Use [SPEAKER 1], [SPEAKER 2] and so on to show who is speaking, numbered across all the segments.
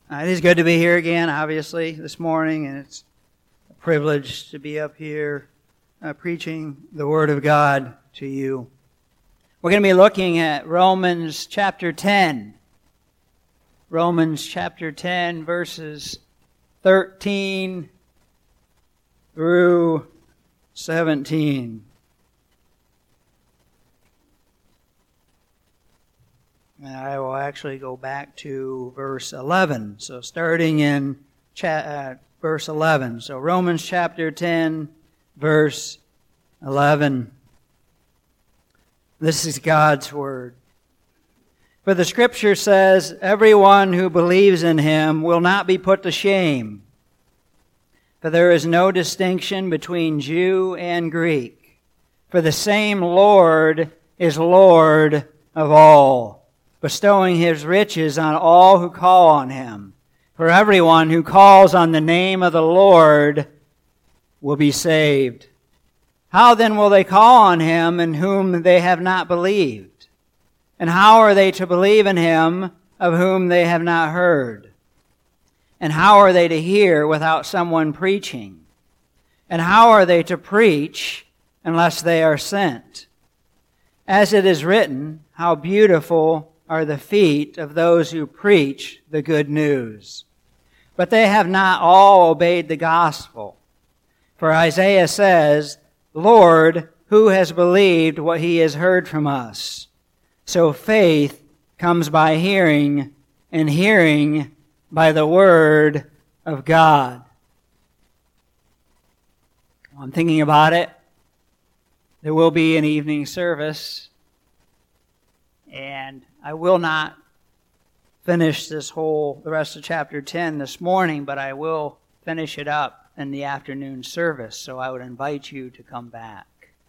[SPEAKER 1] It is good to be here again, obviously, this morning, and it's a privilege to be up here preaching the Word of God to you. We're going to be looking at Romans chapter 10. Romans chapter 10, verses 13 through 17. And I will actually go back to verse 11. So starting in verse 11. So Romans chapter 10, verse 11. This is God's Word. For the Scripture says, "Everyone who believes in Him will not be put to shame. For there is no distinction between Jew and Greek. For the same Lord is Lord of all, bestowing His riches on all who call on Him. For everyone who calls on the name of the Lord will be saved. How then will they call on Him in whom they have not believed? And how are they to believe in Him of whom they have not heard? And how are they to hear without someone preaching? And how are they to preach unless they are sent? As it is written, how beautiful are the feet of those who preach the good news. But they have not all obeyed the gospel. For Isaiah says, Lord, who has believed what he has heard from us? So faith comes by hearing, and hearing by the word of God." I'm thinking about it. There will be an evening service, and I will not finish the rest of chapter 10 this morning, but I will finish it up in the afternoon service, so I would invite you to come back.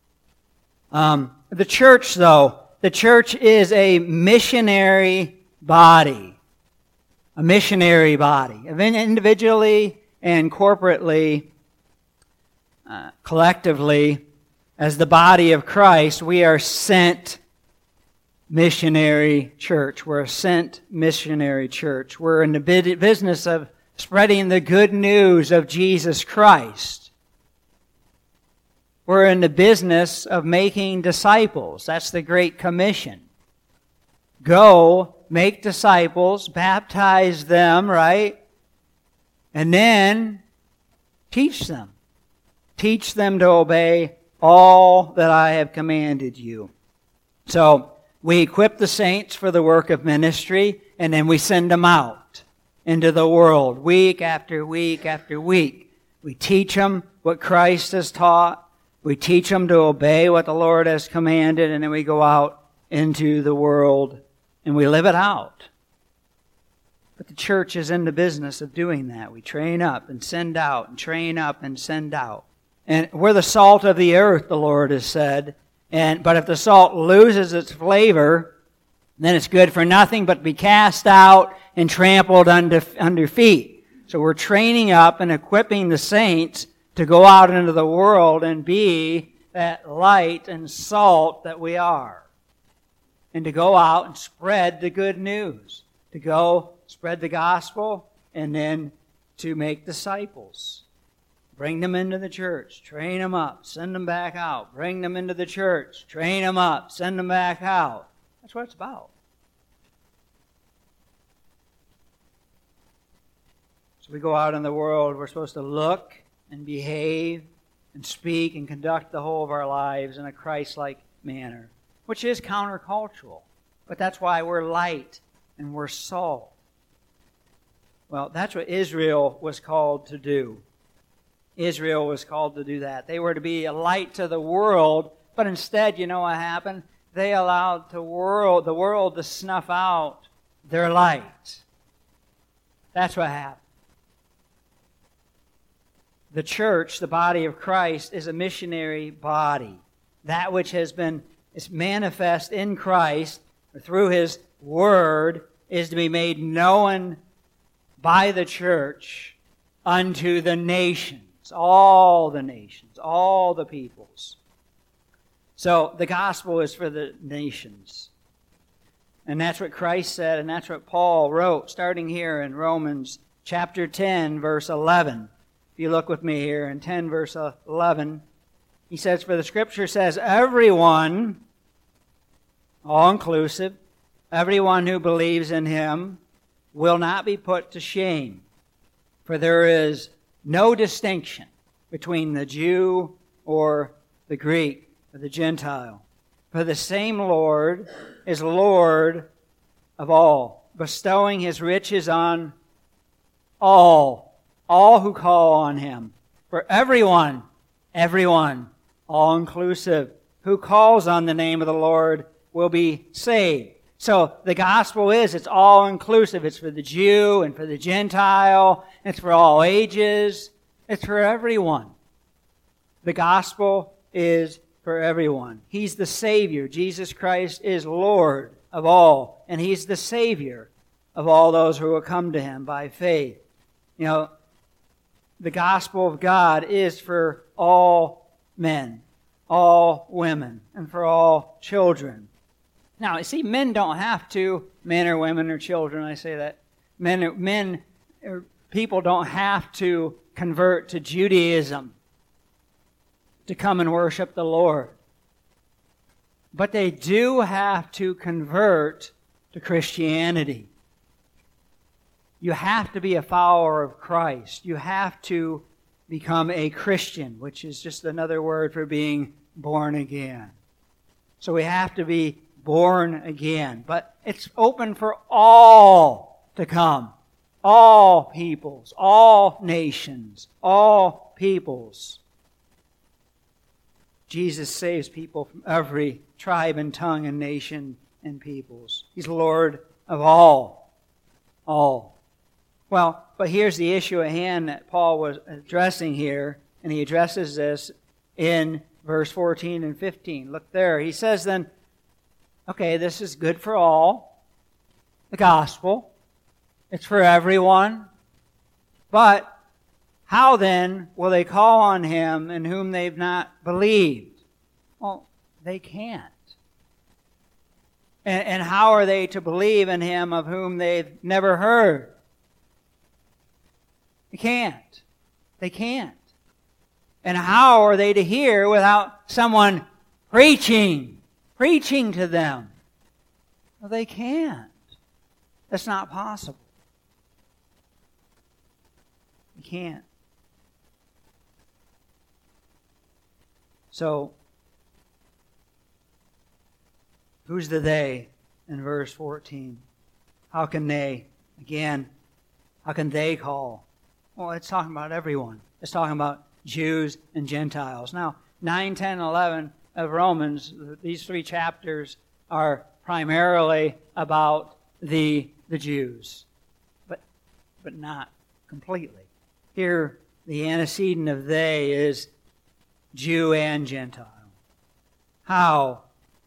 [SPEAKER 1] The church, though, the church is a missionary body. A missionary body. Individually and corporately, collectively, as the body of Christ, we are sent missionary church. We're a sent missionary church. We're in the business of spreading the good news of Jesus Christ. We're in the business of making disciples. That's the Great Commission. Go, make disciples, baptize them, right? And then teach them. Teach them to obey all that I have commanded you. So, we equip the saints for the work of ministry, and then we send them out into the world week after week after week. We teach them what Christ has taught. We teach them to obey what the Lord has commanded, and then we go out into the world and we live it out. But the church is in the business of doing that. We train up and send out, and train up and send out. And we're the salt of the earth, the Lord has said. But if the salt loses its flavor, then it's good for nothing but to be cast out and trampled under feet. So we're training up and equipping the saints to go out into the world and be that light and salt that we are. And to go out and spread the good news. To go spread the gospel and then to make disciples. Bring them into the church, train them up, send them back out. Bring them into the church, train them up, send them back out. That's what it's about. So we go out in the world, we're supposed to look and behave and speak and conduct the whole of our lives in a Christ-like manner, which is countercultural. But that's why we're light and we're salt. Well, that's what Israel was called to do. Israel was called to do that. They were to be a light to the world, but instead, you know what happened? They allowed the world to snuff out their light. That's what happened. The church, the body of Christ, is a missionary body. That which is manifest in Christ through His Word is to be made known by the church unto the nations. All the nations, all the peoples. So the gospel is for the nations. And that's what Christ said, and that's what Paul wrote, starting here in Romans chapter 10, verse 11. If you look with me here in 10, verse 11, he says, "For the Scripture says, everyone," all-inclusive, "everyone who believes in him will not be put to shame. For there is no distinction between the Jew or the Greek or the Gentile. For the same Lord is Lord of all, bestowing his riches on all who call on him. For everyone, all-inclusive, who calls on the name of the Lord will be saved." So the gospel it's all-inclusive. It's for the Jew and for the Gentile. It's for all ages. It's for everyone. The gospel is for everyone. He's the Savior. Jesus Christ is Lord of all, and He's the Savior of all those who will come to Him by faith. You know, the gospel of God is for all men, all women, and for all children. Now, you see, men don't have to, men or women or children, I say that, people don't have to convert to Judaism to come and worship the Lord. But they do have to convert to Christianity. You have to be a follower of Christ. You have to become a Christian, which is just another word for being born again. So we have to be born again. But it's open for all to come. All peoples, all nations, all peoples. Jesus saves people from every tribe and tongue and nation and peoples. He's Lord of all. All. Well, but here's the issue at hand that Paul was addressing here, and he addresses this in verse 14 and 15. Look there. He says then, okay, this is good for all, the gospel. It's for everyone. But how then will they call on Him in whom they've not believed? Well, they can't. And how are they to believe in Him of whom they've never heard? They can't. They can't. And how are they to hear without someone preaching to them? Well, they can't. That's not possible. You can't. So, who's the they in verse 14? How can they, again, how can they call? Well, it's talking about everyone. It's talking about Jews and Gentiles. Now, 9, 10, 11 of Romans, these 3 chapters are primarily about the Jews, but not completely. Here, the antecedent of they is Jew and Gentile. How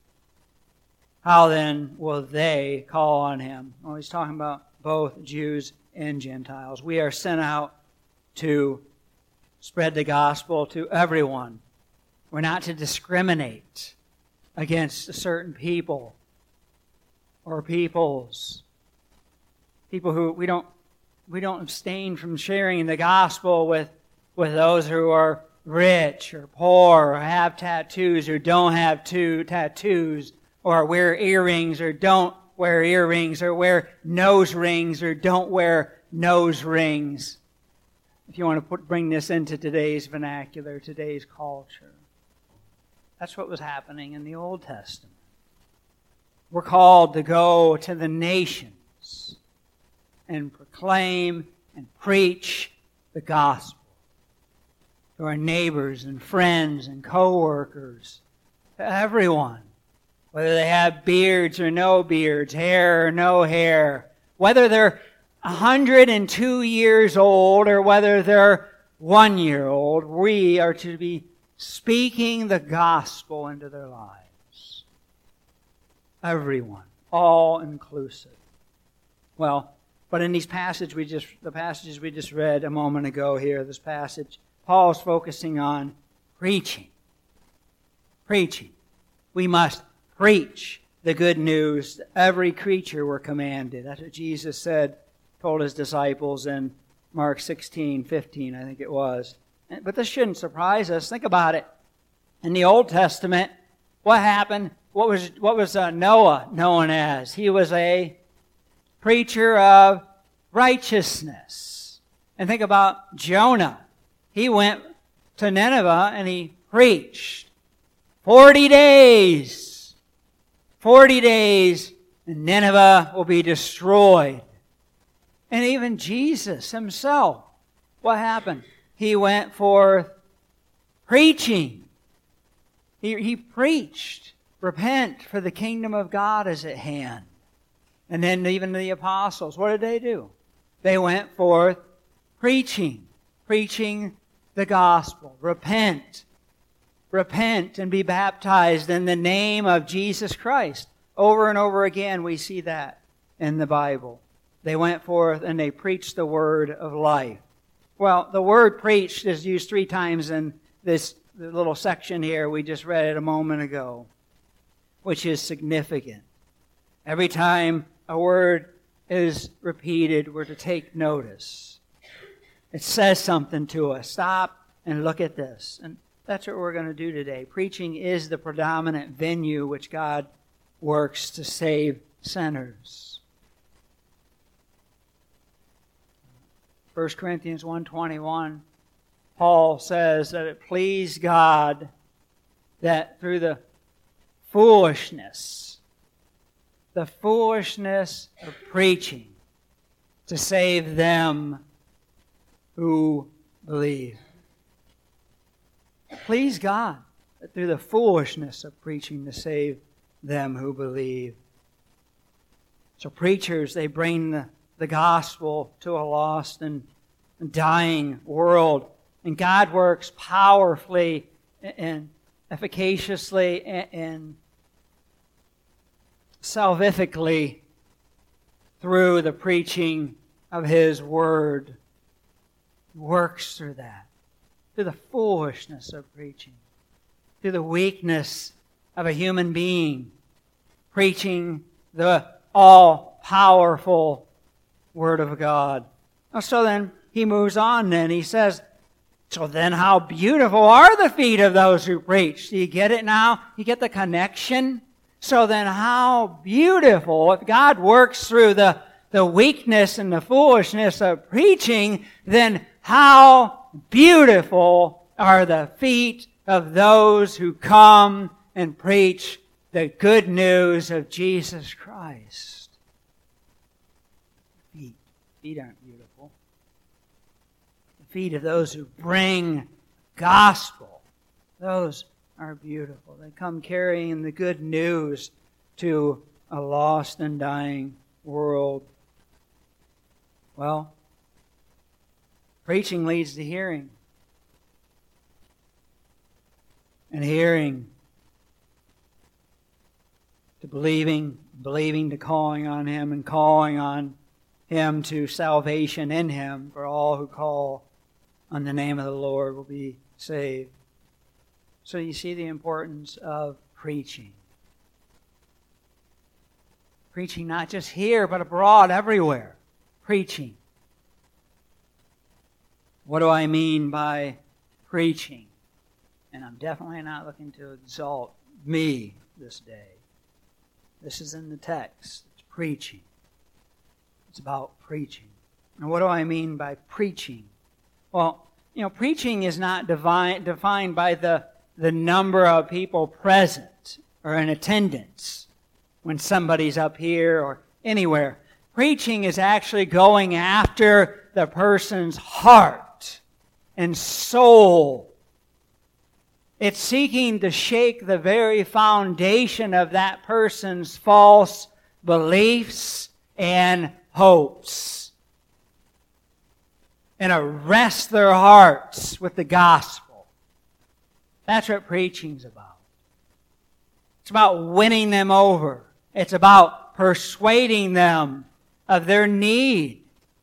[SPEAKER 1] then will they call on Him? Well, he's talking about both Jews and Gentiles. We are sent out to spread the gospel to everyone. We're not to discriminate against a certain people or peoples. People who we don't abstain from sharing the gospel with those who are rich or poor or have tattoos or don't have tattoos or wear earrings or don't wear earrings or wear nose rings or don't wear nose rings. If you want to bring this into today's vernacular, today's culture. That's what was happening in the Old Testament. We're called to go to the nations and proclaim and preach the gospel to our neighbors and friends and co-workers, to everyone, whether they have beards or no beards, hair or no hair, whether they're 102 years old or whether they're 1 year old, we are to be speaking the gospel into their lives. Everyone, all inclusive. Well, but in these the passages we just read a moment ago here, this passage, Paul is focusing on preaching. Preaching. We must preach the good news. Every creature were commanded. That's what Jesus said, told his disciples in Mark 16:15, I think it was. But this shouldn't surprise us. Think about it. In the Old Testament, what happened? What was Noah known as? He was a preacher of righteousness. And think about Jonah. He went to Nineveh and he preached 40 days. 40 days and Nineveh will be destroyed. And even Jesus himself, what happened? He went forth preaching. He preached, repent, for the kingdom of God is at hand. And then even the apostles, what did they do? They went forth preaching the gospel. Repent and be baptized in the name of Jesus Christ. Over and over again we see that in the Bible. They went forth and they preached the word of life. Well, the word preached is used 3 times in this little section here. We just read it a moment ago, which is significant. Every time a word is repeated, we're to take notice. It says something to us. Stop and look at this. And that's what we're going to do today. Preaching is the predominant venue which God works to save sinners. 1 Corinthians 1:21, Paul says that it pleased God that through the foolishness of preaching, to save them who believe. Please God that through the foolishness of preaching, to save them who believe. So preachers, they bring the gospel to a lost and dying world. And God works powerfully and efficaciously and salvifically through the preaching of His Word. He works through that, through the foolishness of preaching, through the weakness of a human being, preaching the all-powerful Word of God. So then he moves on then. He says, so then how beautiful are the feet of those who preach. Do you get it now? You get the connection? So then how beautiful, if God works through the weakness and the foolishness of preaching, then how beautiful are the feet of those who come and preach the good news of Jesus Christ. Feet aren't beautiful. The feet of those who bring gospel, those are beautiful. They come carrying the good news to a lost and dying world. Well, preaching leads to hearing. And hearing to believing to calling on Him, and calling on Him to salvation in Him, for all who call on the name of the Lord will be saved. So you see the importance of preaching. Preaching not just here, but abroad, everywhere. Preaching. What do I mean by preaching? And I'm definitely not looking to exalt me this day. This is in the text. It's preaching. It's about preaching. And what do I mean by preaching? Well, preaching is not defined by the number of people present or in attendance when somebody's up here or anywhere. Preaching is actually going after the person's heart and soul. It's seeking to shake the very foundation of that person's false beliefs and hopes, and arrest their hearts with the gospel. That's what preaching's about. It's about winning them over. It's about persuading them of their need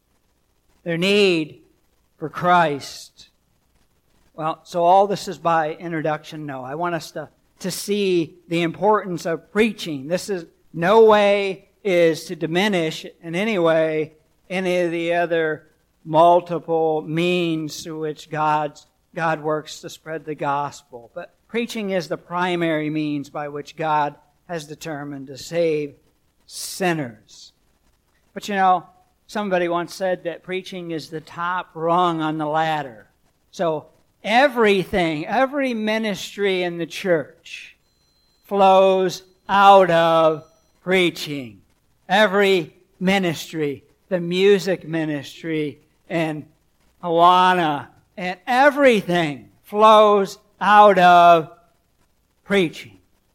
[SPEAKER 1] for Christ. Well, so all this is by introduction. No, I want us to to see the importance of preaching. This is no way is to diminish in any way any of the other multiple means through which God works to spread the gospel. But preaching is the primary means by which God has determined to save sinners. But somebody once said that preaching is the top rung on the ladder. So everything, every ministry in the church flows out of preaching. Every ministry, the music ministry and Awana, and everything flows out of preaching.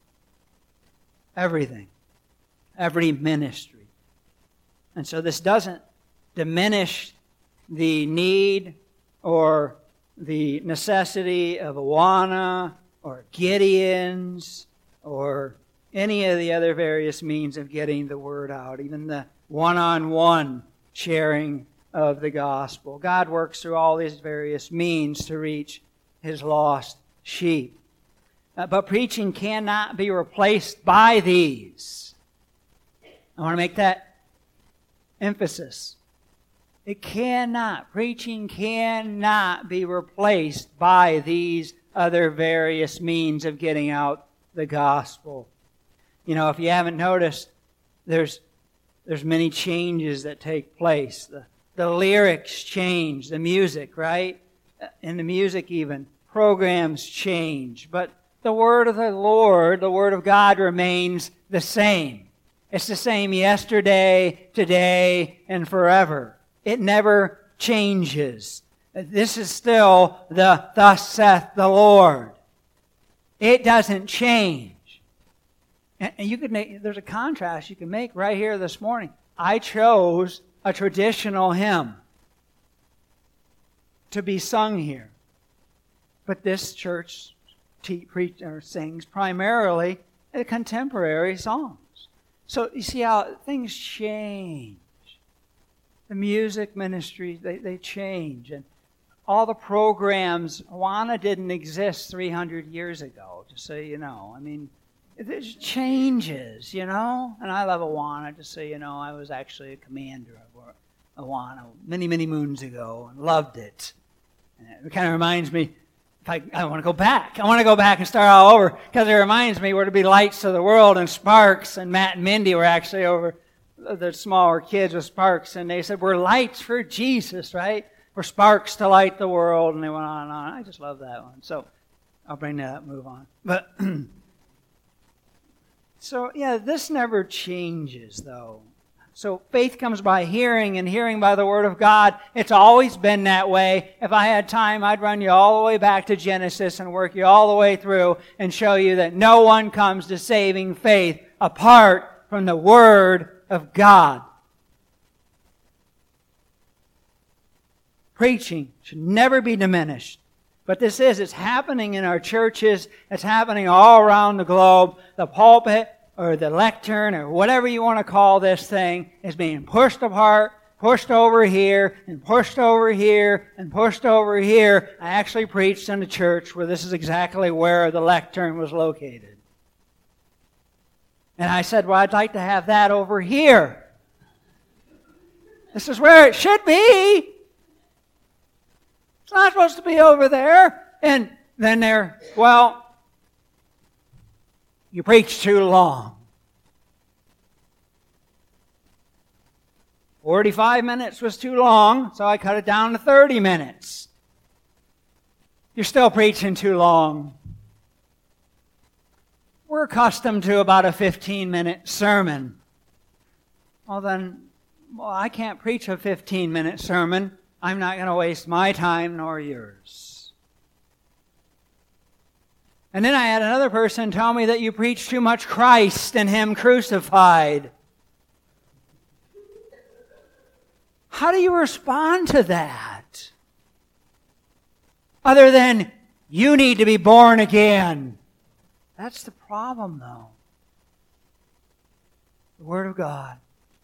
[SPEAKER 1] Everything. Every ministry. And so this doesn't diminish the need or the necessity of Awana or Gideon's or any of the other various means of getting the word out, even the one-on-one sharing of the gospel. God works through all these various means to reach His lost sheep. But preaching cannot be replaced by these. I want to make that emphasis. It cannot. Preaching cannot be replaced by these other various means of getting out the gospel. If you haven't noticed, there's many changes that take place. The lyrics change, the music, right? In the music even, programs change. But the word of the Lord, the word of God remains the same. It's the same yesterday, today, and forever. It never changes. This is still the thus saith the Lord. It doesn't change. And you could there's a contrast you can make right here this morning. I chose a traditional hymn to be sung here. But this church sings primarily the contemporary songs. So you see how things change. The music ministries, they change. And all the programs, Awana didn't exist 300 years ago, just so you know. There's changes, And I love Awana, just so you know. I was actually a commander of Awana many, many moons ago and loved it. And it kind of reminds me, I want to go back. I want to go back and start all over because it reminds me we're to be lights to the world, and Sparks and Matt and Mindy were actually over, the smaller kids with Sparks, and they said, we're lights for Jesus, right? We're sparks to light the world, and they went on and on. I just love that one. So I'll bring that up, move on. But so, this never changes, though. So faith comes by hearing, and hearing by the Word of God. It's always been that way. If I had time, I'd run you all the way back to Genesis and work you all the way through and show you that no one comes to saving faith apart from the Word of God. Preaching should never be diminished. But it's happening in our churches. It's happening all around the globe. The pulpit or the lectern or whatever you want to call this thing is being pushed apart, pushed over here, and pushed over here, and pushed over here. I actually preached in a church where this is exactly where the lectern was located. And I said, well, I'd like to have that over here. This is where it should be. It's not supposed to be over there. And then you preach too long. 45 minutes was too long, so I cut it down to 30 minutes. You're still preaching too long. We're accustomed to about a 15-minute sermon. Well, I can't preach a 15-minute sermon. I'm not going to waste my time nor yours. And then I had another person tell me that you preach too much Christ and Him crucified. How do you respond to that? Other than, you need to be born again. That's the problem, though. The Word of God.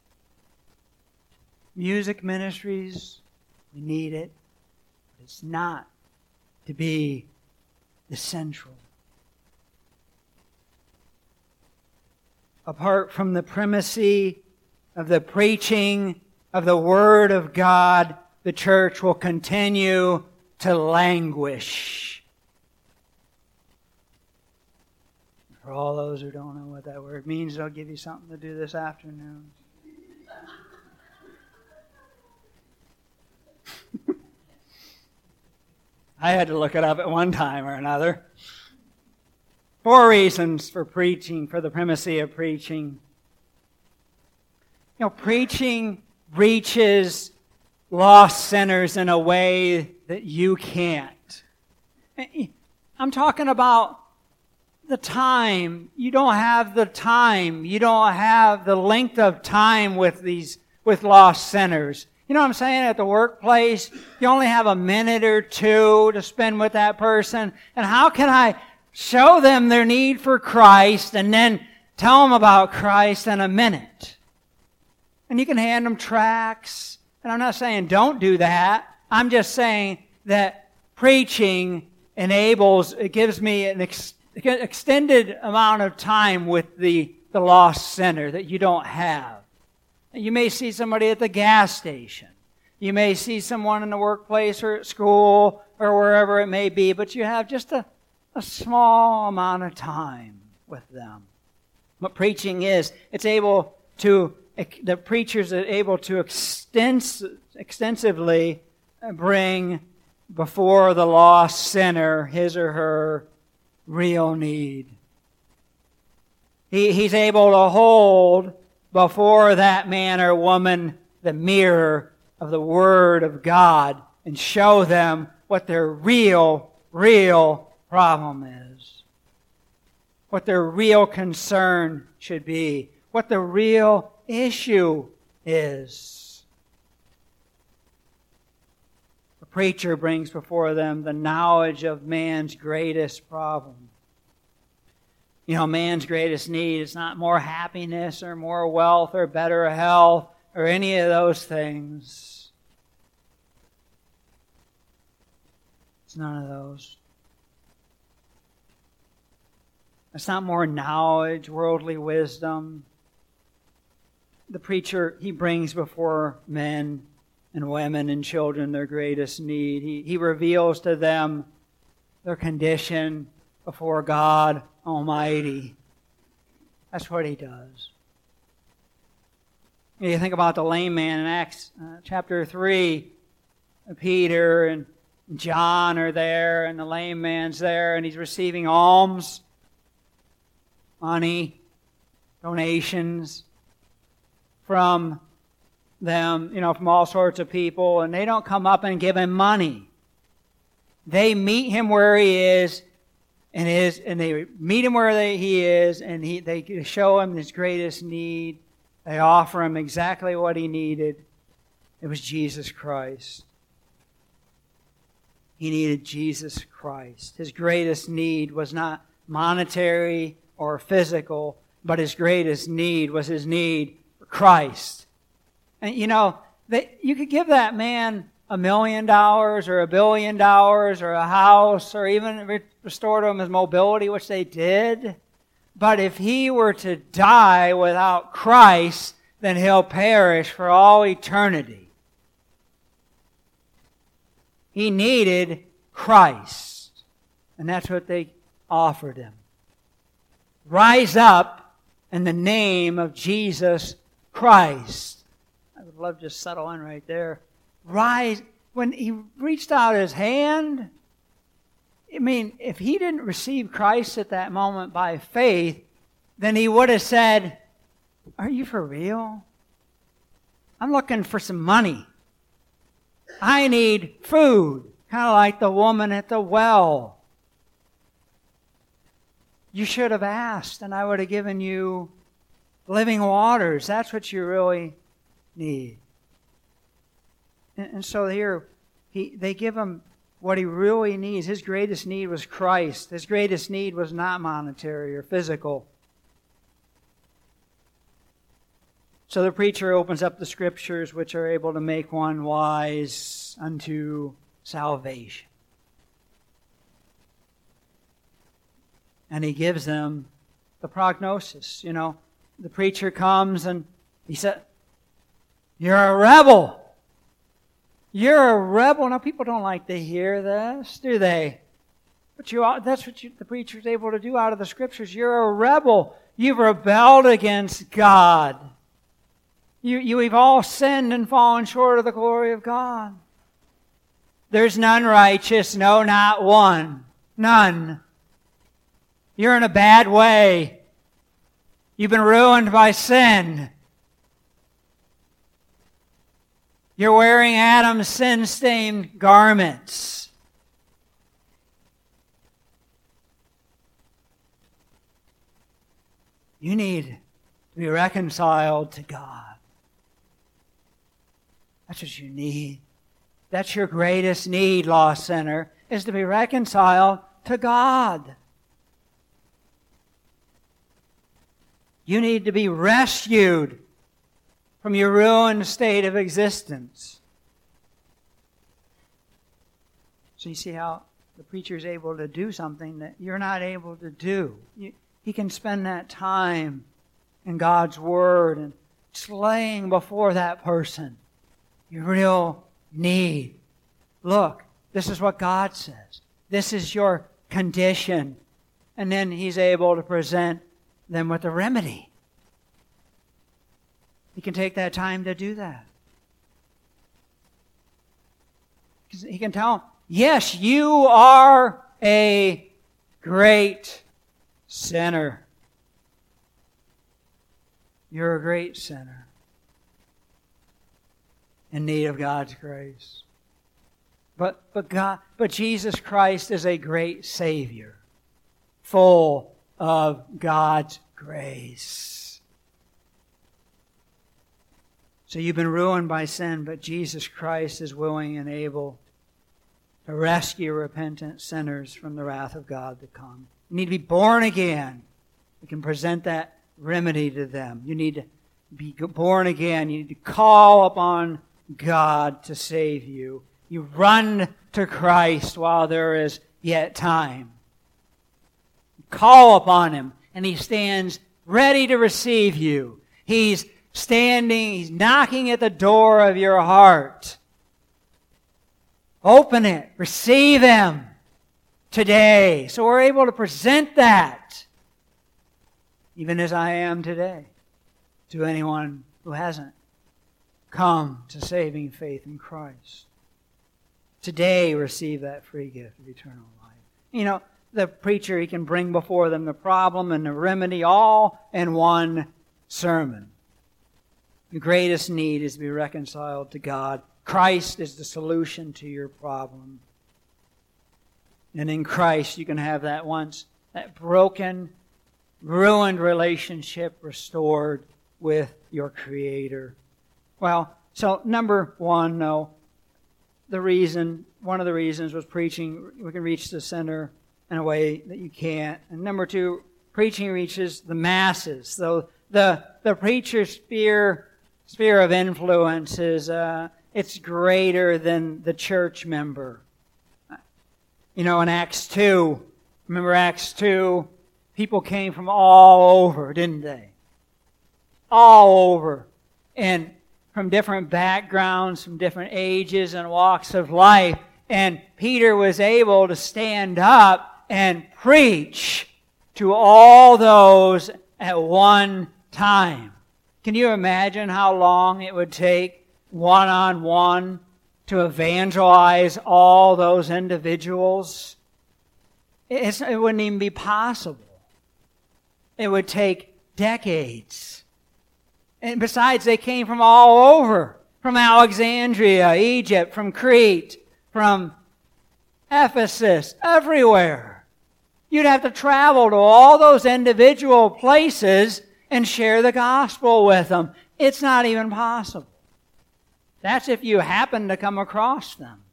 [SPEAKER 1] Music ministries, we need it. But it's not to be the central. apart from the primacy of the preaching of the Word of God, the church will continue to languish. For all those who don't know what that word means, I'll give you something to do this afternoon. I had to look it up at one time or another. 4 reasons for preaching, for the primacy of preaching. Preaching reaches lost sinners in a way that you can't. I'm talking about the time. You don't have the time. You don't have the length of time with lost sinners. You know what I'm saying? At the workplace, you only have a minute or 2 to spend with that person. And how can I show them their need for Christ and then tell them about Christ in a minute? And you can hand them tracts. And I'm not saying don't do that. I'm just saying that preaching it gives me an extended amount of time with the lost sinner that you don't have. You may see somebody at the gas station. You may see someone in the workplace or at school or wherever it may be, but you have just a small amount of time with them. What preaching is, the preachers are able to extensively bring before the lost sinner his or her real need. He's able to hold before that man or woman the mirror of the Word of God and show them what their real problem is. What their real concern should be. What the real issue is. The preacher brings before them the knowledge of man's greatest problem. Man's greatest need is not more happiness or more wealth or better health or any of those things. It's none of those. It's not more knowledge, worldly wisdom. The preacher, he brings before men and women and children their greatest need. He reveals to them their condition before God Almighty. That's what he does. You think about the lame man in Acts chapter 3. Peter and John are there, and the lame man's there, and he's receiving alms, money, donations from them, from all sorts of people, and they don't come up and give him money. They meet him where he is, and they meet him where he is, and they show him his greatest need. They offer him exactly what he needed. It was Jesus Christ. He needed Jesus Christ. His greatest need was not monetary or physical, but his greatest need was his need for Christ. And you could give that man $1 million or $1 billion or a house or even restore to him his mobility, which they did. But if he were to die without Christ, then he'll perish for all eternity. He needed Christ. And that's what they offered him. Rise up in the name of Jesus Christ. I would love to just settle in right there. Rise. When he reached out his hand, if he didn't receive Christ at that moment by faith, then he would have said, "Are you for real? I'm looking for some money. I need food," kind of like the woman at the well. You should have asked, and I would have given you living waters. That's what you really need. And so here, they give him what he really needs. His greatest need was Christ. His greatest need was not monetary or physical. So the preacher opens up the Scriptures, which are able to make one wise unto salvation. And he gives them the prognosis. the preacher comes and he said, "You're a rebel. You're a rebel." Now, people don't like to hear this, do they? But that's what the preacher is able to do out of the Scriptures. You're a rebel. You've rebelled against God. We've all sinned and fallen short of the glory of God. There's none righteous, no, not one. None. You're in a bad way. You've been ruined by sin. You're wearing Adam's sin-stained garments. You need to be reconciled to God. That's what you need. That's your greatest need, lost sinner, is to be reconciled to God. You need to be rescued from your ruined state of existence. So you see how the preacher is able to do something that you're not able to do. He can spend that time in God's Word and just laying before that person your real need. Look, this is what God says. This is your condition. And then He's able to present them with a remedy. He can take that time to do that. He can tell them, yes, you are a great sinner. You're a great sinner in need of God's grace. But Jesus Christ is a great Savior, full of God's grace. So you've been ruined by sin, but Jesus Christ is willing and able to rescue repentant sinners from the wrath of God to come. You need to be born again. We can present that remedy to them. You need to be born again. You need to call upon God to save you. You run to Christ while there is yet time. Call upon Him, and He stands ready to receive you. He's standing, He's knocking at the door of your heart. Open it. Receive Him today. So we're able to present that, even as I am today, to anyone who hasn't come to saving faith in Christ. Today, receive that free gift of eternal life. You know, the preacher, he can bring before them the problem and the remedy all in one sermon. The greatest need is to be reconciled to God. Christ is the solution to your problem. And in Christ, you can have that broken, ruined relationship restored with your Creator. Well, so number one, one of the reasons was preaching, we can reach the sinner in a way that you can't. And number two, preaching reaches the masses. So the preacher's sphere of influence is it's greater than the church member. You know, in Acts 2, remember Acts 2? People came from all over, didn't they? All over. And from different backgrounds, from different ages and walks of life. And Peter was able to stand up and preach to all those at one time. Can you imagine how long it would take one-on-one to evangelize all those individuals? It wouldn't even be possible. It would take decades. And besides, they came from all over. From Alexandria, Egypt, from Crete, from Ephesus, everywhere. You'd have to travel to all those individual places and share the gospel with them. It's not even possible. That's if you happen to come across them.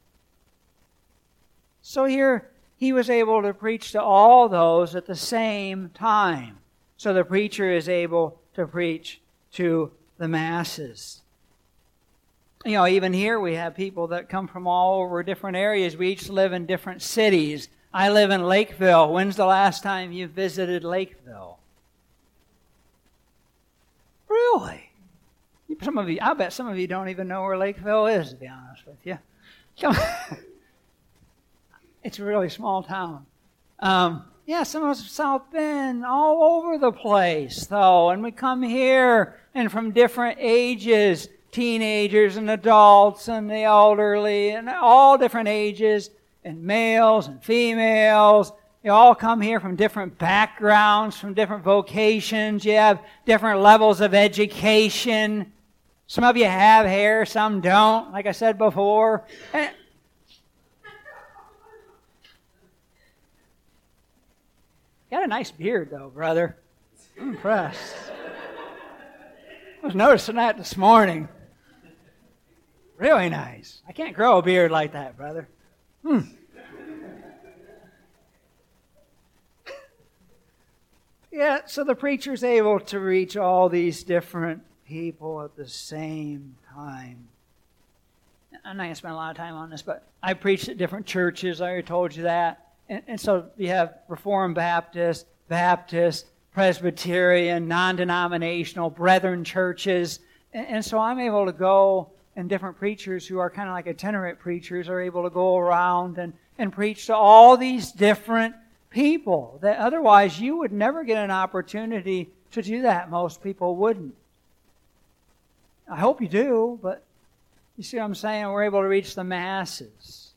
[SPEAKER 1] So here, he was able to preach to all those at the same time. So the preacher is able to preach to the masses. You know, even here we have people that come from all over different areas. We each live in different cities. I live in Lakeville. When's the last time you visited Lakeville? Really? I bet some of you don't even know where Lakeville is, to be honest with you. It's a really small town. Some of us have South Bend, all over the place, though. And we come here, and from different ages, teenagers and adults and the elderly, and all different ages, and males and females. You all come here from different backgrounds, from different vocations. You have different levels of education. Some of you have hair, some don't, like I said before. And you got a nice beard, though, brother. I'm impressed. I was noticing that this morning. Really nice. I can't grow a beard like that, brother. Yeah, so the preacher's able to reach all these different people at the same time. I'm not going to spend a lot of time on this, but I preached at different churches. I already told you that. And so you have Reformed Baptist, Presbyterian, non-denominational, brethren churches. And so I'm able to go, and different preachers who are kind of like itinerant preachers are able to go around and preach to all these different people that otherwise you would never get an opportunity to do that. Most people wouldn't. I hope you do, but you see what I'm saying? We're able to reach the masses.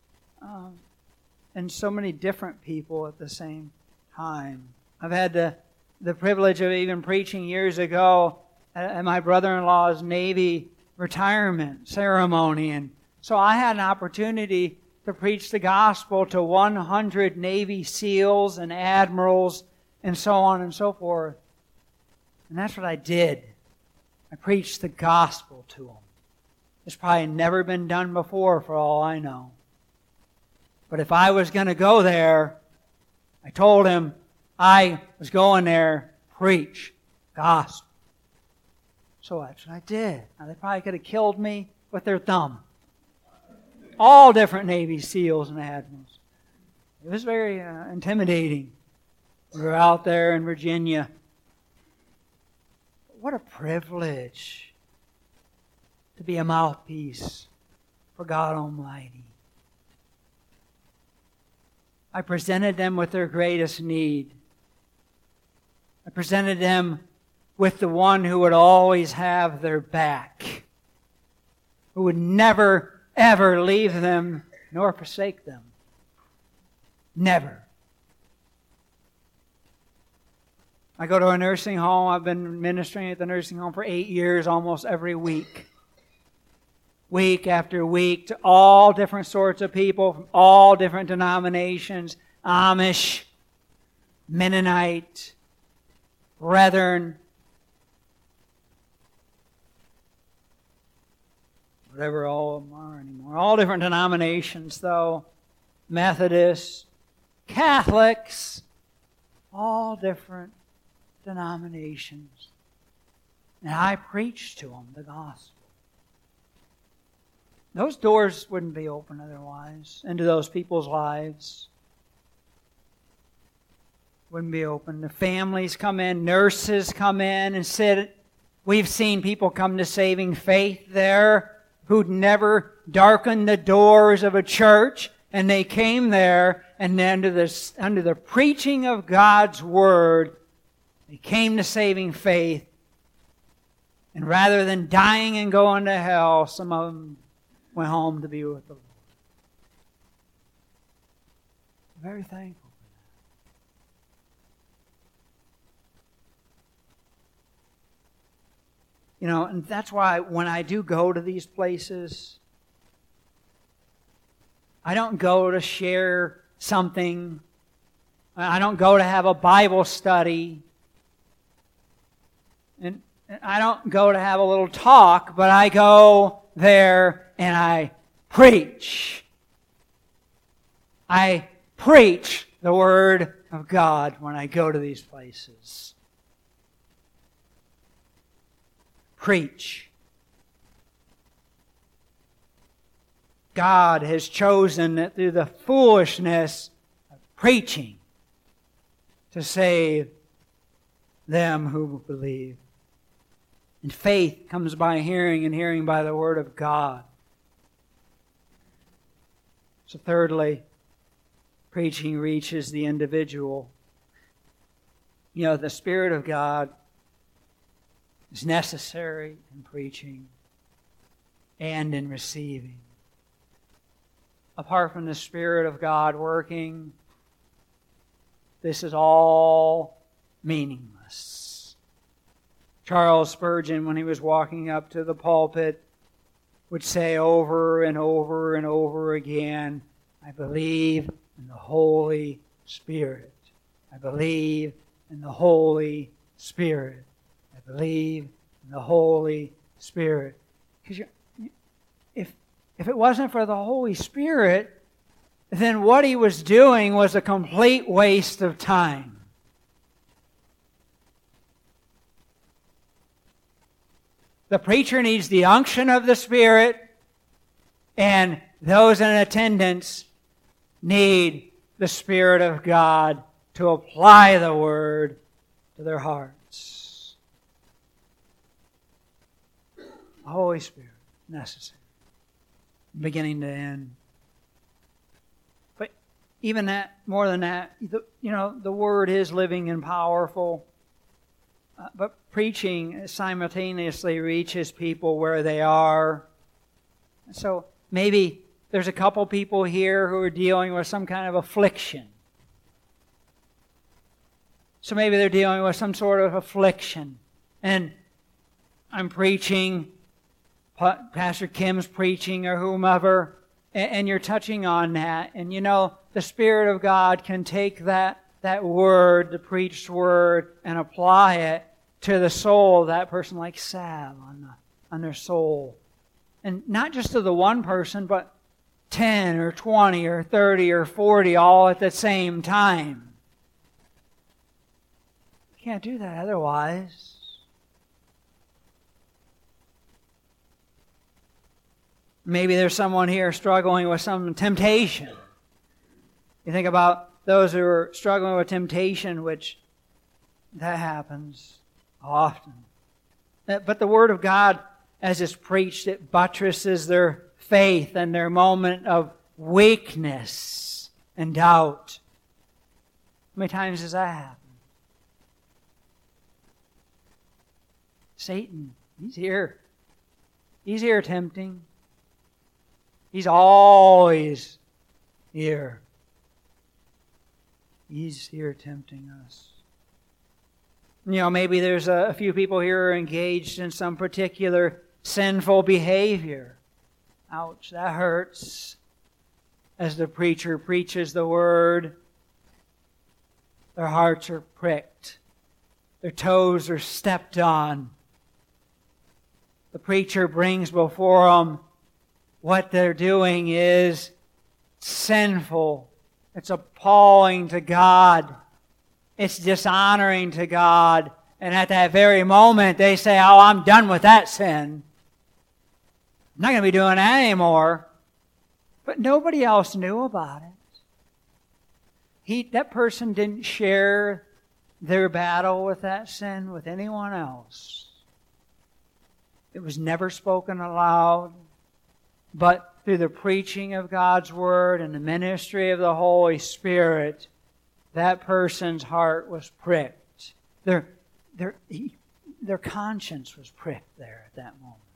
[SPEAKER 1] And so many different people at the same time. I've had the privilege of even preaching years ago at my brother-in-law's Navy retirement ceremony. And so I had an opportunity to preach the gospel to 100 Navy SEALs and admirals and so on and so forth. And that's what I did. I preached the gospel to them. It's probably never been done before for all I know. But if I was going to go there, I told him I was going there to preach gospel. So that's what I did. Now they probably could have killed me with their thumb. All different Navy SEALs and admirals. It was very intimidating. We were out there in Virginia. What a privilege to be a mouthpiece for God Almighty. I presented them with their greatest need. I presented them with the one who would always have their back, who would never ever leave them nor forsake them. Never. I go to a nursing home. I've been ministering at the nursing home for 8 years, almost every week. Week after week, to all different sorts of people from all different denominations. Amish, Mennonite, Brethren, whatever all of them are anymore. All different denominations, though. Methodists, Catholics, all different denominations. And I preach to them the gospel. Those doors wouldn't be open otherwise into those people's lives. Wouldn't be open. The families come in, nurses come in and sit. We've seen people come to saving faith there who'd never darkened the doors of a church, and they came there, and under the preaching of God's Word, they came to saving faith. And rather than dying and going to hell, some of them went home to be with the Lord. Very thankful for that. You know, and that's why when I do go to these places, I don't go to share something. I don't go to have a Bible study. And I don't go to have a little talk, but I go there and I preach. I preach the Word of God when I go to these places. Preach. God has chosen that through the foolishness of preaching to save them who believe. And faith comes by hearing, and hearing by the Word of God. So thirdly, preaching reaches the individual. You know, the Spirit of God is necessary in preaching and in receiving. Apart from the Spirit of God working, this is all meaningless. Charles Spurgeon, when he was walking up to the pulpit, would say over and over and over again, I believe in the Holy Spirit. I believe in the Holy Spirit. I believe in the Holy Spirit. Because if it wasn't for the Holy Spirit, then what he was doing was a complete waste of time. The preacher needs the unction of the Spirit, and those in attendance need the Spirit of God to apply the Word to their hearts. The Holy Spirit, necessary, beginning to end. But even that, more than that, the Word is living and powerful. But preaching simultaneously reaches people where they are. So maybe there's a couple people here who are dealing with some kind of affliction. So maybe they're dealing with some sort of affliction. And I'm preaching, Pastor Kim's preaching, or whomever, and you're touching on that. And the Spirit of God can take that word, the preached word, and apply it to the soul of that person like salve on their soul. And not just to the one person, but 10 or 20 or 30 or 40 all at the same time. You can't do that otherwise. Maybe there's someone here struggling with some temptation. You think about those who are struggling with temptation, which that happens often. But the Word of God, as it's preached, it buttresses their faith and their moment of weakness and doubt. How many times does that happen? Satan, he's here. He's here tempting. He's always here. He's here tempting us. Maybe there's a few people here who are engaged in some particular sinful behavior. Ouch, that hurts. As the preacher preaches the Word, their hearts are pricked. Their toes are stepped on. The preacher brings before them what they're doing is sinful. It's appalling to God. It's dishonoring to God. And at that very moment, they say, oh, I'm done with that sin. I'm not going to be doing that anymore. But nobody else knew about it. That person didn't share their battle with that sin with anyone else. It was never spoken aloud. But through the preaching of God's Word and the ministry of the Holy Spirit, that person's heart was pricked. Their conscience was pricked there at that moment.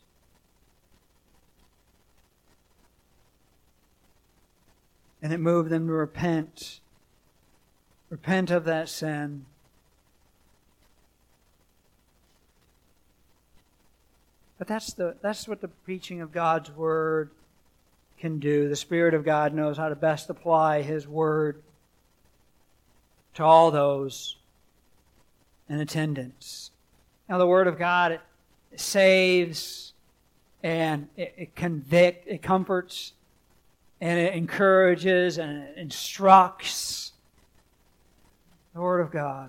[SPEAKER 1] And it moved them to repent. Repent of that sin. But that's what the preaching of God's Word can do. The Spirit of God knows how to best apply His Word to all those in attendance. Now, the Word of God, it saves, and it convicts, it comforts, and it encourages, and it instructs. The Word of God.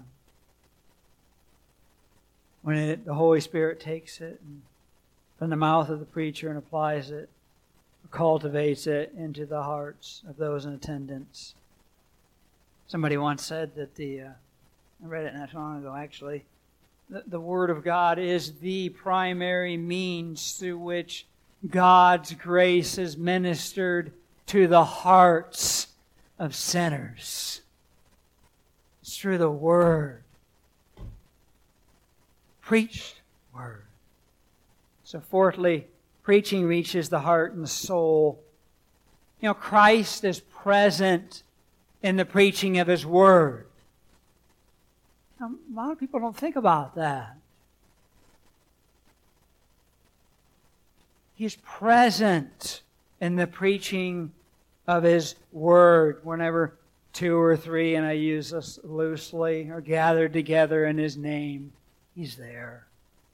[SPEAKER 1] When the Holy Spirit takes it from the mouth of the preacher and applies it, cultivates it into the hearts of those in attendance. Somebody once said that I read it not so long ago actually, the Word of God is the primary means through which God's grace is ministered to the hearts of sinners. It's through the Word. Preached Word. So fourthly, preaching reaches the heart and the soul. You know, Christ is present in the preaching of His Word. Now, a lot of people don't think about that. He's present in the preaching of His Word. Whenever two or three, and I use this loosely, are gathered together in His name, He's there.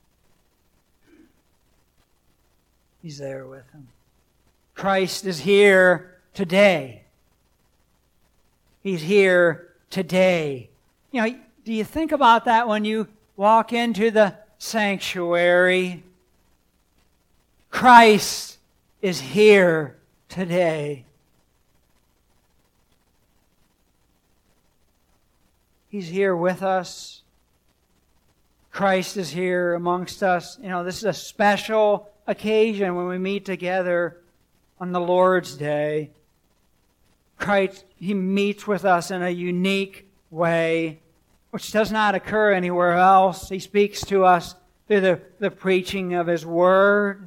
[SPEAKER 1] He's there with them. Christ is here today. He's here today. You know, do you think about that when you walk into the sanctuary? Christ is here today. He's here with us. Christ is here amongst us. You know, this is a special occasion when we meet together on the Lord's Day. Christ, He meets with us in a unique way, which does not occur anywhere else. He speaks to us through the preaching of His Word.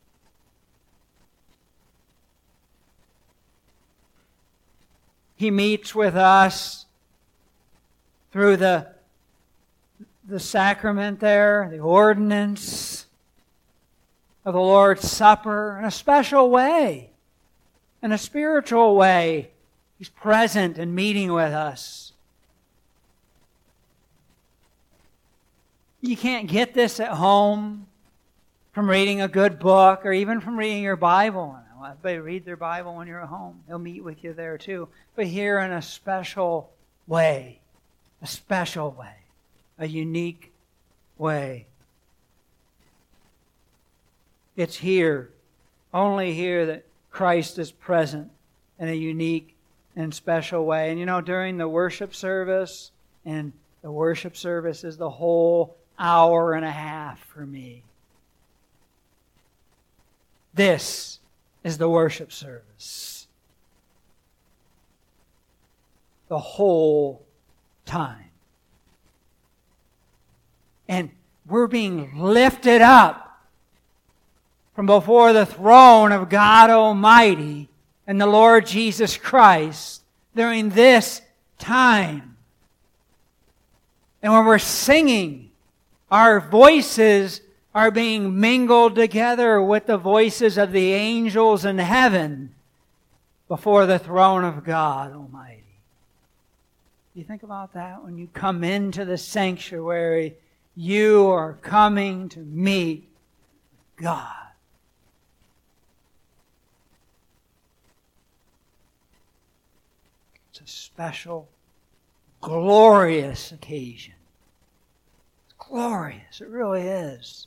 [SPEAKER 1] He meets with us through the sacrament there, the ordinance of the Lord's Supper, in a special way, in a spiritual way. He's present and meeting with us. You can't get this at home from reading a good book or even from reading your Bible. Everybody read their Bible when you're at home. He'll meet with you there too. But here in a special way, a unique way. It's here, only here, that Christ is present in a unique and special way. And you know, during the worship service, and the worship service is the whole hour and a half for me. This is the worship service. The whole time. And we're being lifted up from before the throne of God Almighty and the Lord Jesus Christ during this time. And when we're singing, our voices are being mingled together with the voices of the angels in heaven before the throne of God Almighty. You think about that when you come into the sanctuary, you are coming to meet God. It's a special, glorious occasion. It's glorious, it really is.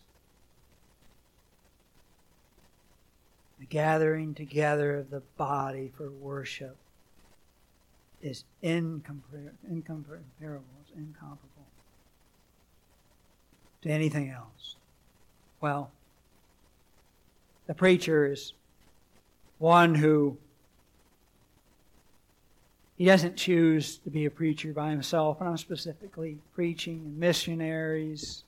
[SPEAKER 1] The gathering together of the body for worship is incomparable, it's incomparable to anything else. Well, the preacher is one who, he doesn't choose to be a preacher by himself, and I'm specifically preaching and missionaries.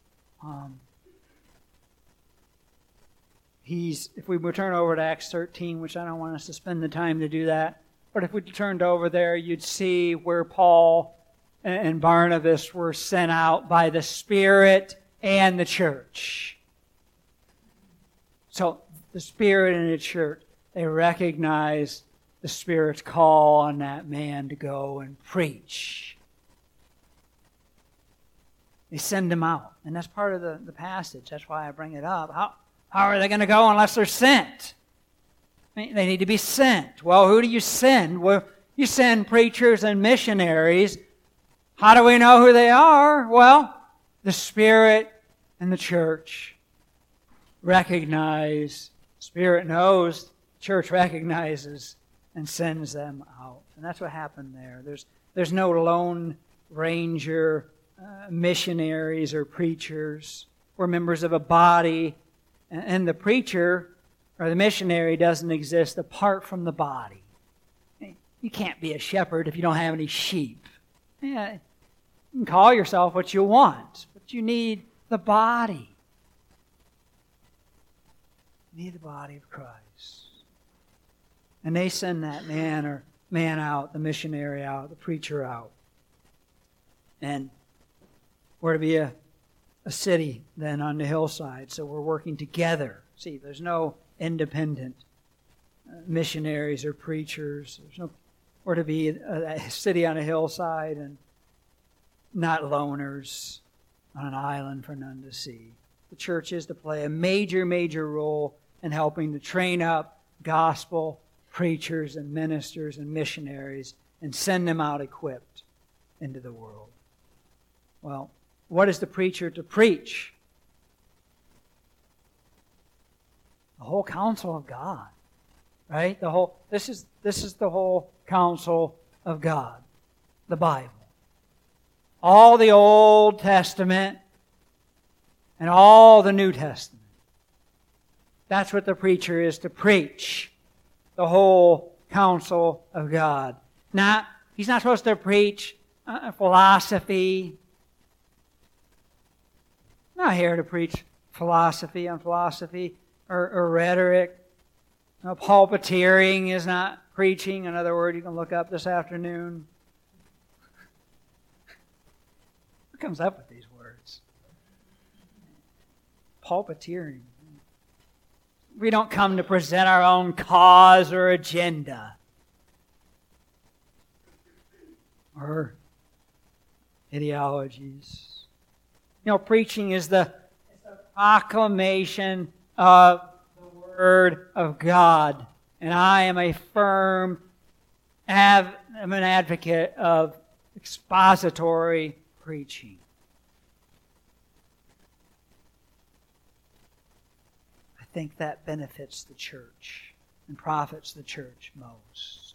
[SPEAKER 1] If we would turn over to Acts 13, which I don't want us to spend the time to do that, but if we turned over there, you'd see where Paul and Barnabas were sent out by the Spirit and the church. So the Spirit and the church, they recognize the Spirit's call on that man to go and preach. They send him out. And that's part of the passage. That's why I bring it up. How are they going to go unless they're sent? They need to be sent. Well, who do you send? Well, you send preachers and missionaries. How do we know who they are? Well, the Spirit and the church recognize. Spirit knows. Church recognizes and sends them out. And that's what happened there. There's no lone ranger missionaries or preachers. We're members of a body, and the preacher or the missionary doesn't exist apart from the body. You can't be a shepherd if you don't have any sheep. Yeah, you can call yourself what you want, but you need the body. You need the body of Christ. And they send that man out, the missionary out, the preacher out. And we're to be a city then on the hillside, so we're working together. See, there's no independent missionaries or preachers. We're to be a city on a hillside and not loners on an island for none to see. The church is to play a major, major role in helping to train up gospel preachers and ministers and missionaries and send them out equipped into the world. Well, what is the preacher to preach? The whole counsel of God, right? This is the whole counsel of God, the Bible. All the Old Testament and all the New Testament. That's what the preacher is to preach, the whole counsel of God. He's not supposed to preach philosophy. I'm not here to preach philosophy on philosophy or rhetoric. Pulpiteering is not preaching. Another word you can look up this afternoon. Who comes up with these words? Pulpiteering. We don't come to present our own cause or agenda. Or ideologies. Preaching is the proclamation of the Word of God. And I am I'm an advocate of expository preaching. I think that benefits the church and profits the church most.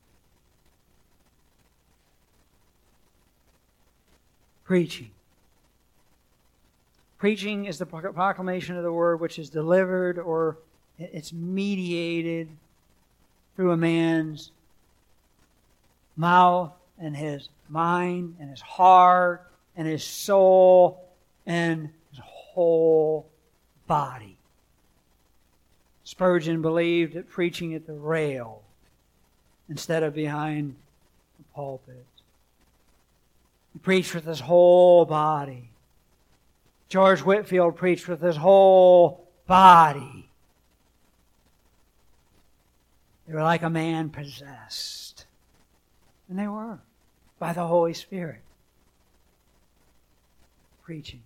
[SPEAKER 1] Preaching. Preaching is the proclamation of the Word which is delivered or it's mediated through a man's mouth and his mind and his heart and his soul and his whole body. Spurgeon believed that preaching at the rail instead of behind the pulpit. He preached with his whole body. George Whitefield preached with his whole body. They were like a man possessed. And they were, by the Holy Spirit. Preaching.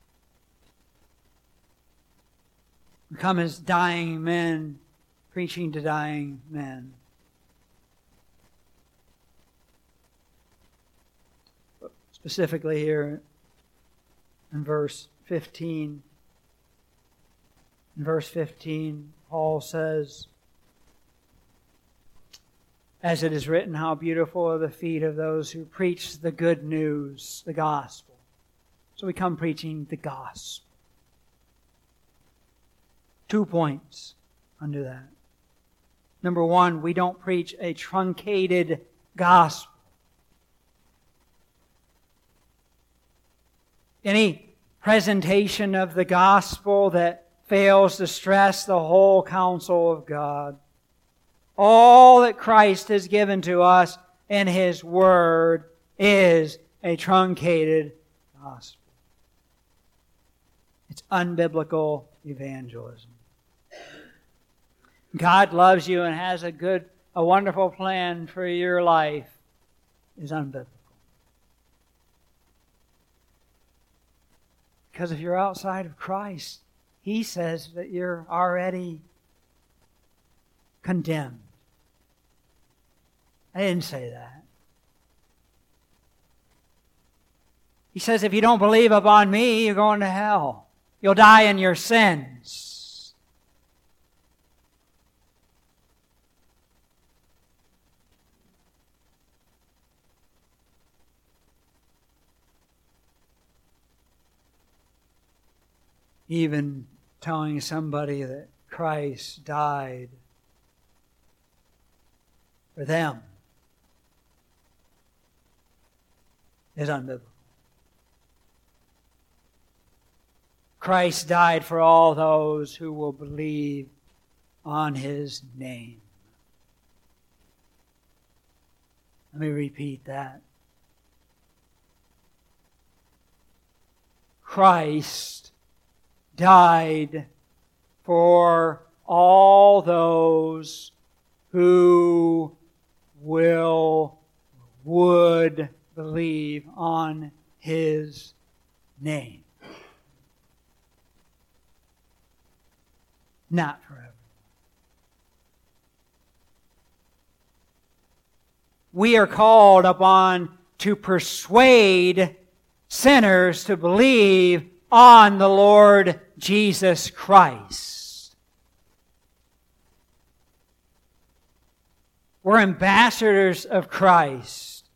[SPEAKER 1] We come as dying men, preaching to dying men. Specifically here in verse 15. In verse 15, Paul says, as it is written, how beautiful are the feet of those who preach the good news, the gospel. So we come preaching the gospel. 2 points under that. Number one, we don't preach a truncated gospel. Any presentation of the gospel that fails to stress the whole counsel of God, all that Christ has given to us in His Word, is a truncated gospel. It's unbiblical evangelism. God loves you and has a wonderful plan for your life is unbiblical. Because if you're outside of Christ, He says that you're already condemned. I didn't say that. He says, if you don't believe upon me, you're going to hell. You'll die in your sins. Even telling somebody that Christ died for them is unbiblical. Christ died for all those who will believe on His name. Let me repeat that. Christ died for all those who would believe on His name. Not for everyone. We are called upon to persuade sinners to believe on the Lord Jesus Christ. We're ambassadors of Christ.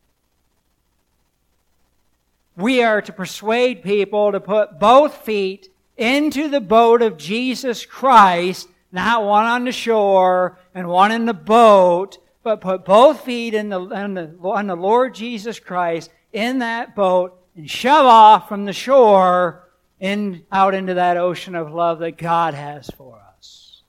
[SPEAKER 1] We are to persuade people to put both feet into the boat of Jesus Christ, not one on the shore and one in the boat, but put both feet on the Lord Jesus Christ in that boat and shove off from the shore out into that ocean of love that God has for us.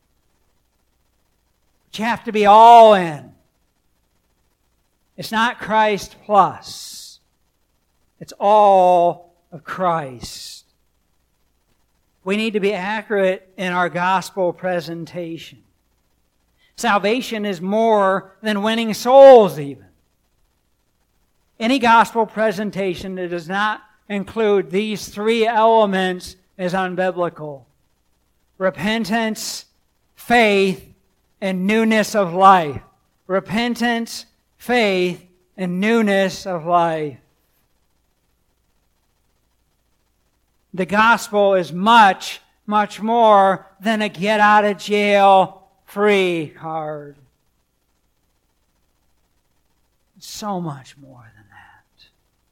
[SPEAKER 1] But you have to be all in. It's not Christ plus. It's all of Christ. We need to be accurate in our gospel presentation. Salvation is more than winning souls even. Any gospel presentation that does not include these three elements is unbiblical. Repentance, faith, and newness of life. Repentance, faith, and newness of life. The gospel is much, much more than a get-out-of-jail-free card. So much more than that.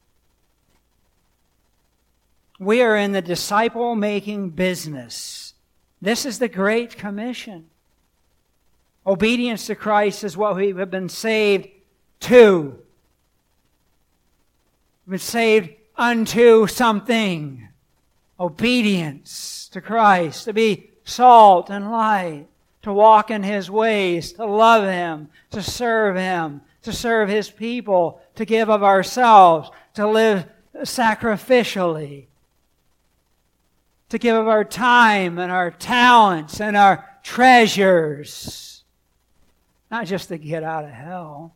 [SPEAKER 1] We are in the disciple-making business. This is the Great Commission. Obedience to Christ is what we have been saved to. We've been saved unto something. Obedience to Christ, to be salt and light, to walk in His ways, to love Him, to serve His people, to give of ourselves, to live sacrificially, to give of our time and our talents and our treasures, not just to get out of hell,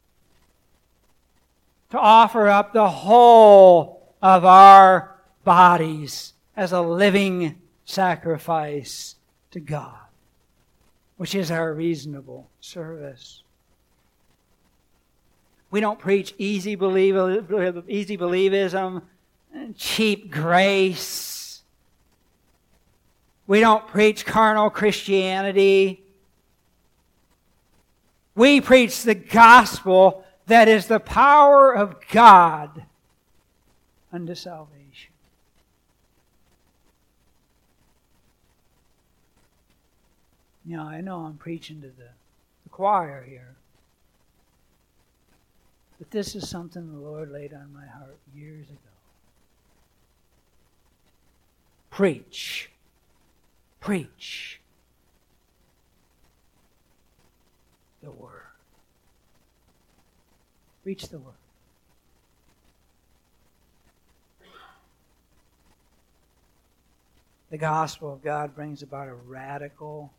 [SPEAKER 1] to offer up the whole of our bodies as a living sacrifice to God, which is our reasonable service. We don't preach easy believism and cheap grace. We don't preach carnal Christianity. We preach the gospel that is the power of God unto salvation. Now, I know I'm preaching to the choir here. But this is something the Lord laid on my heart years ago. Preach. Preach the Word. Preach the Word. The gospel of God brings about a radical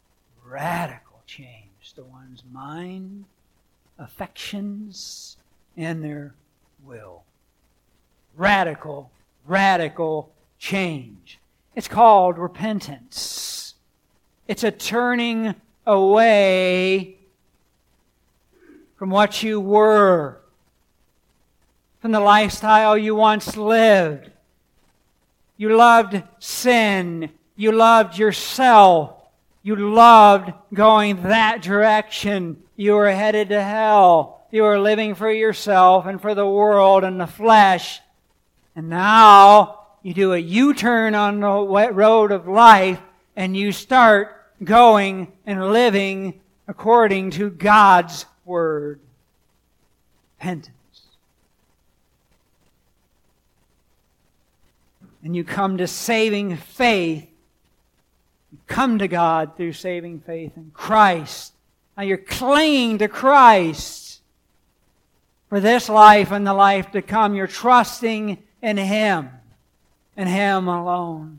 [SPEAKER 1] change to one's mind, affections, and their will. Radical change. It's called repentance. It's a turning away from what you were, from the lifestyle you once lived. You loved sin. You loved yourself. You loved going that direction. You were headed to hell. You were living for yourself and for the world and the flesh. And now you do a U-turn on the road of life and you start going and living according to God's Word. Repentance. And you come to saving faith. You come to God through saving faith in Christ. Now you're clinging to Christ for this life and the life to come. You're trusting in Him and Him alone.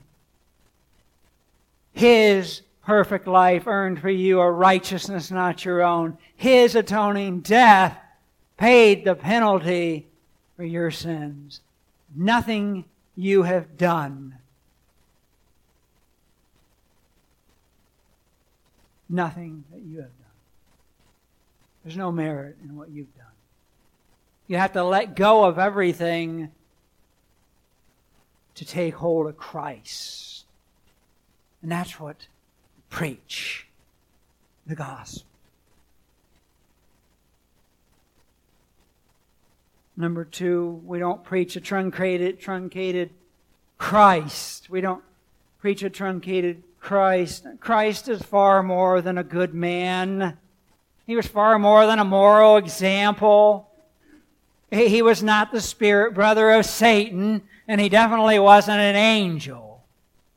[SPEAKER 1] His perfect life earned for you a righteousness not your own. His atoning death paid the penalty for your sins. Nothing you have done. Nothing that you have done. There's no merit in what you've done. You have to let go of everything to take hold of Christ. And that's what we preach, the gospel. Number 2, we don't preach a truncated Christ. We don't preach a truncated Christ. Christ is far more than a good man. He was far more than a moral example. He was not the spirit brother of Satan, and he definitely wasn't an angel.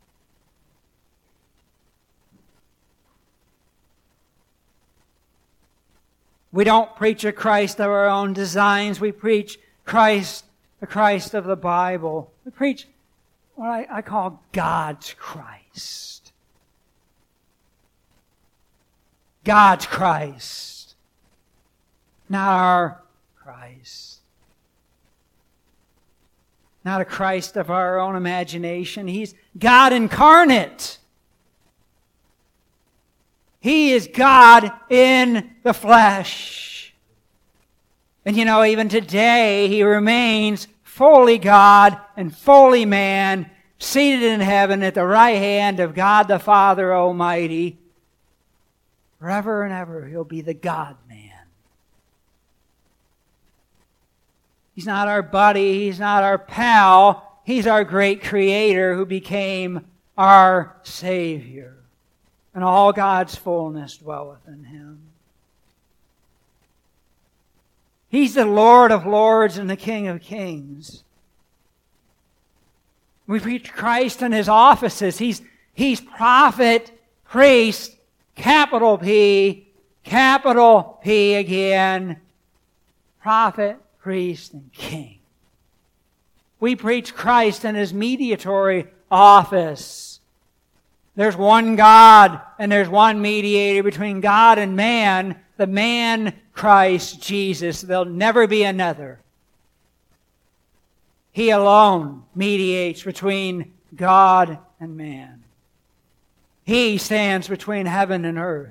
[SPEAKER 1] We don't preach a Christ of our own designs. We preach Christ, the Christ of the Bible. We preach what I call God's Christ. God's Christ. Not our Christ. Not a Christ of our own imagination. He's God incarnate. He is God in the flesh. And even today, He remains fully God and fully man, seated in heaven at the right hand of God the Father Almighty. Forever and ever, He'll be the God-man. He's not our buddy. He's not our pal. He's our great Creator who became our Savior. And all God's fullness dwelleth in Him. He's the Lord of lords and the King of kings. We preach Christ in His offices. He's prophet, priest, capital P again, prophet, priest, and king. We preach Christ in His mediatory office. There's one God and there's one mediator between God and man, the man Christ Jesus. There'll never be another. He alone mediates between God and man. He stands between heaven and earth.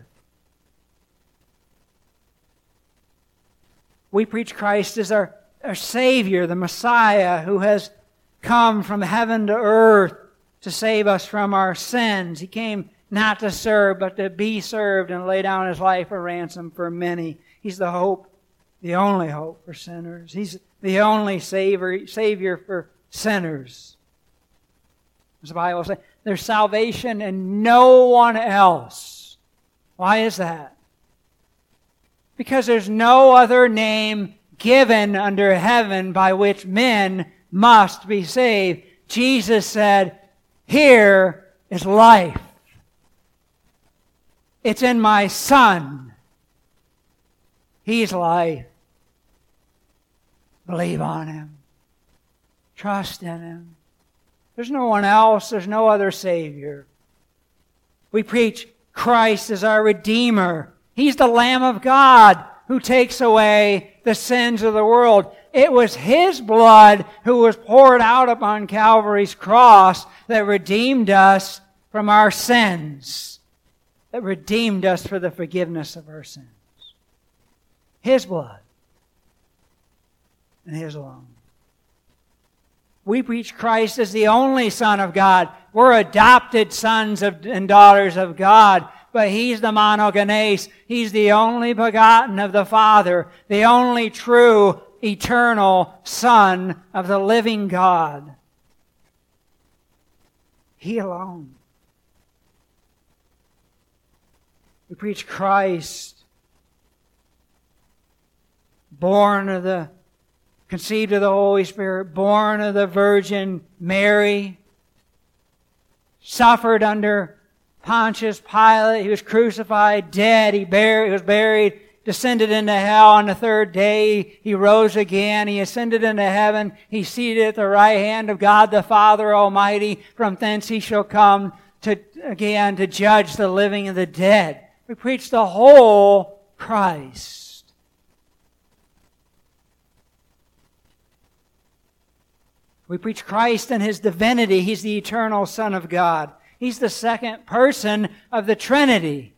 [SPEAKER 1] We preach Christ as our Savior, the Messiah, who has come from heaven to earth to save us from our sins. He came not to serve, but to be served and lay down His life a ransom for many. He's the hope, the only hope for sinners. He's the only Savior for sinners. As the Bible says, there's salvation in no one else. Why is that? Because there's no other name given under heaven by which men must be saved. Jesus said, "Here is life. It's in my Son. He's life. Believe on Him. Trust in Him." There's no one else. There's no other Savior. We preach Christ as our Redeemer. He's the Lamb of God who takes away the sins of the world. It was His blood who was poured out upon Calvary's cross that redeemed us from our sins, that redeemed us for the forgiveness of our sins. His blood and His alone. We preach Christ as the only Son of God. We're adopted sons and daughters of God. But He's the monogenes. He's the only begotten of the Father. The only true, eternal Son of the living God. He alone. We preach Christ, conceived of the Holy Spirit, born of the Virgin Mary, suffered under Pontius Pilate. He was crucified, dead. He was buried, descended into hell. On the third day, He rose again. He ascended into heaven. He's seated at the right hand of God the Father Almighty. From thence He shall come again to judge the living and the dead. We preach the whole Christ. We preach Christ and His divinity. He's the eternal Son of God. He's the second person of the Trinity.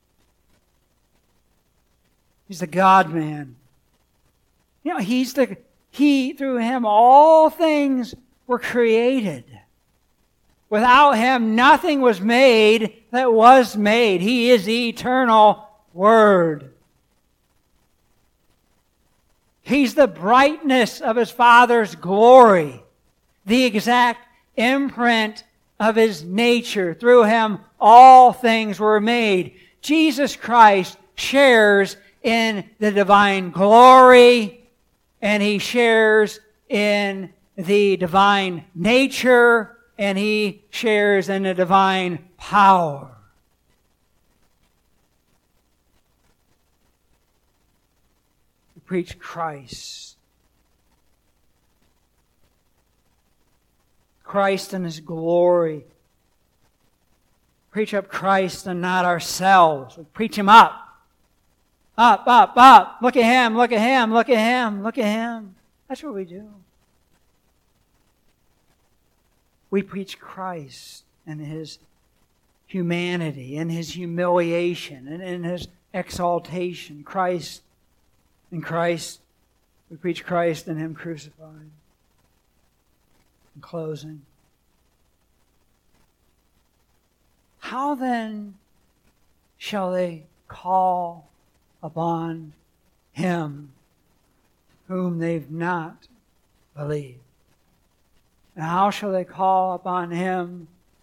[SPEAKER 1] He's the God-man. You know, through Him all things were created. Without Him, nothing was made that was made. He is the eternal Word. He's the brightness of His Father's glory, the exact imprint of His nature. Through Him, all things were made. Jesus Christ shares in the divine glory, and He shares in the divine nature, and He shares in the divine power. We preach Christ. Christ and His glory. Preach up Christ and not ourselves. We preach Him up. Up, up, up. Look at Him, look at Him, look at Him, look at Him. That's what we do. We preach Christ and His humanity and His humiliation and in His exaltation. Christ and Christ. We preach Christ and Him crucified. In closing, how then shall they call upon Him whom they've not believed? And how shall they call upon Him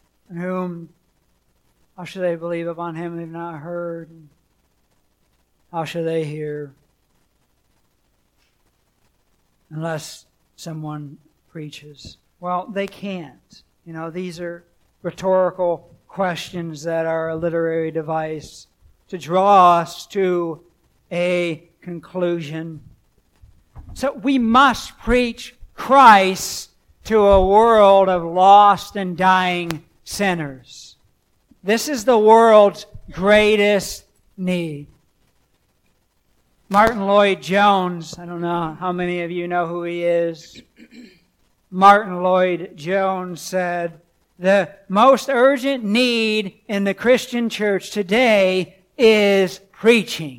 [SPEAKER 1] how shall they believe upon Him they've not heard? And how shall they hear unless someone preaches? Well, they can't. You know, these are rhetorical questions that are a literary device to draw us to a conclusion. So we must preach Christ to a world of lost and dying sinners. This is the world's greatest need. Martin Lloyd-Jones, I don't know how many of you know who he is. Martin Lloyd-Jones said, "The most urgent need in the Christian church today is preaching."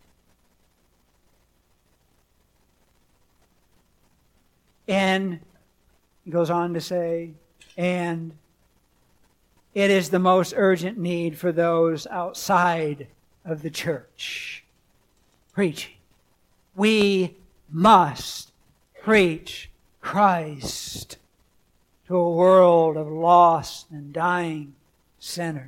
[SPEAKER 1] And he goes on to say, and it is the most urgent need for those outside of the church. Preaching. We must preach Christ to a world of lost and dying sinners.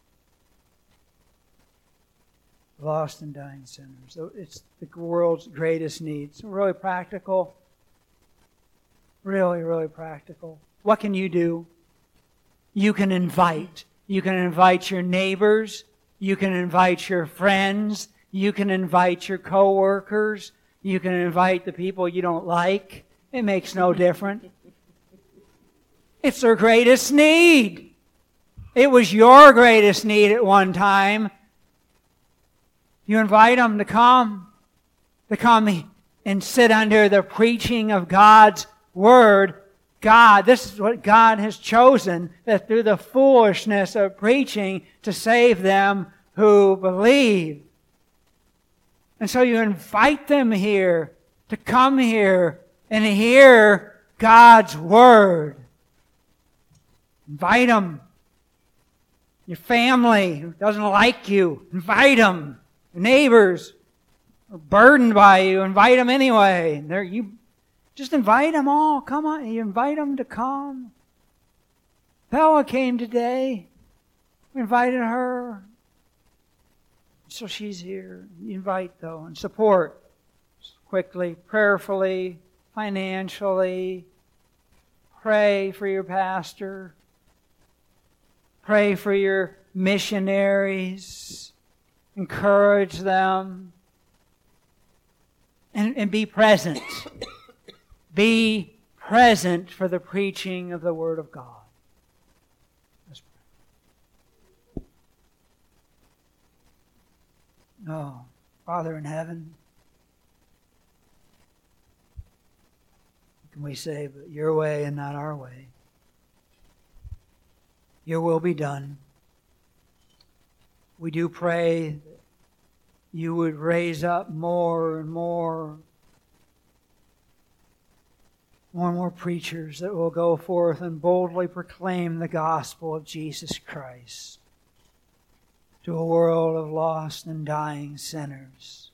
[SPEAKER 1] Lost and dying sinners. So it's the world's greatest need. It's really practical. Really, really practical. What can you do? You can invite. You can invite your neighbors. You can invite your friends. You can invite your coworkers. You can invite the people you don't like. It makes no difference. It's their greatest need. It was your greatest need at one time. You invite them to come and sit under the preaching of God's Word. God, this is what God has chosen, that through the foolishness of preaching to save them who believe. And so you invite them here to come here and hear God's Word. Invite them. Your family who doesn't like you, invite them. Your neighbors are burdened by you, invite them anyway. You just invite them all. Come on, you invite them to come Bella came today. We invited her. So she's here. You invite, though, and support quickly, prayerfully, financially. Pray for your pastor. Pray for your missionaries. Encourage them. And be present. Be present for the preaching of the Word of God. Let's pray. Oh, Father in heaven, what can we say but your way and not our way? Your will be done. We do pray that you would raise up more and more and more preachers that will go forth and boldly proclaim the gospel of Jesus Christ to a world of lost and dying sinners.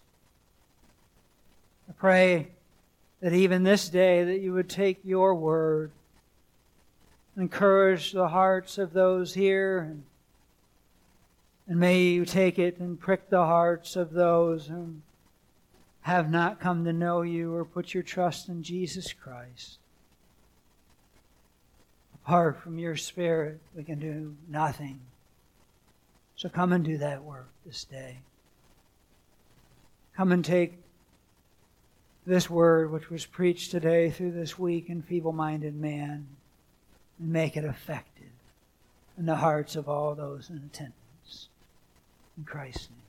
[SPEAKER 1] I pray that even this day that you would take your word, encourage the hearts of those here, and may you take it and prick the hearts of those who have not come to know you or put your trust in Jesus Christ. Apart from your Spirit, we can do nothing. So come and do that work this day. Come and take this word which was preached today through this weak and feeble-minded man and make it effective in the hearts of all those in attendance. In Christ's name.